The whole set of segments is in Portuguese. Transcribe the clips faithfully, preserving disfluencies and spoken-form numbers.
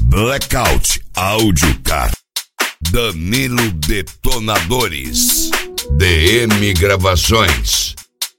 Blackout Audiocar, Danilo Detonadores, D M Gravações.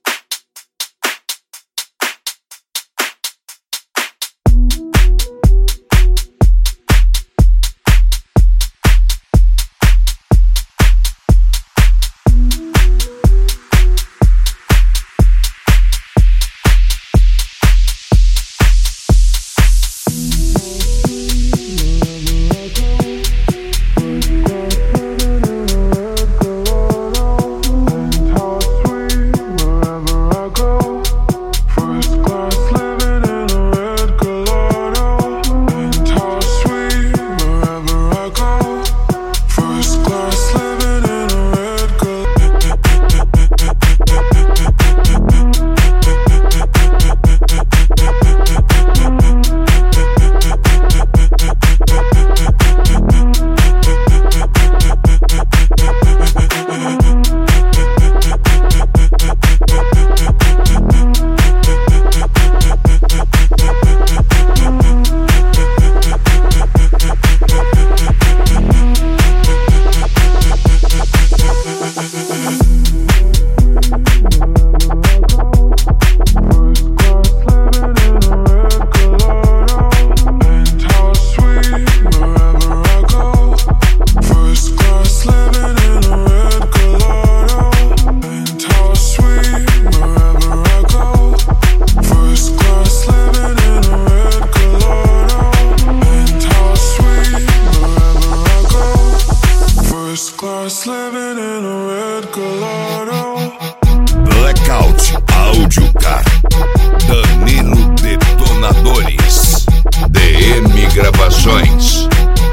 Blackout Audiocar, Danilo Detonadores, D M Gravações.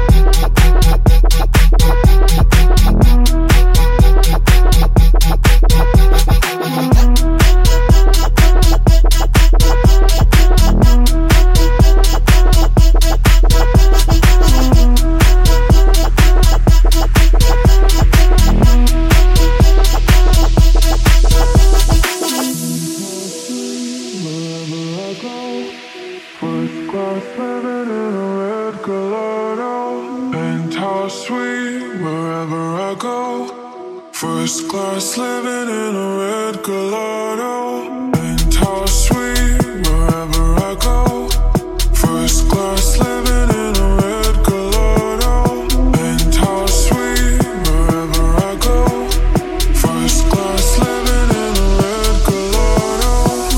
First class living in a red Gallardo, penthouse suite wherever I go. First class living in a red Gallardo, penthouse suite wherever I go. First class living in a red Gallardo, penthouse suite wherever I go. First class living in a red Gallardo.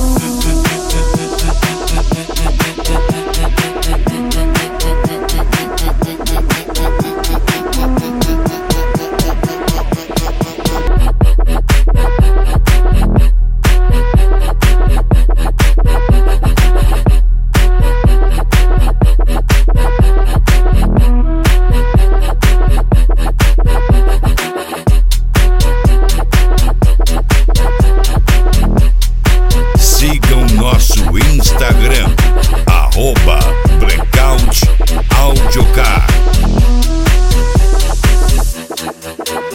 Sigam nosso Instagram, arroba Blackout Audiocar.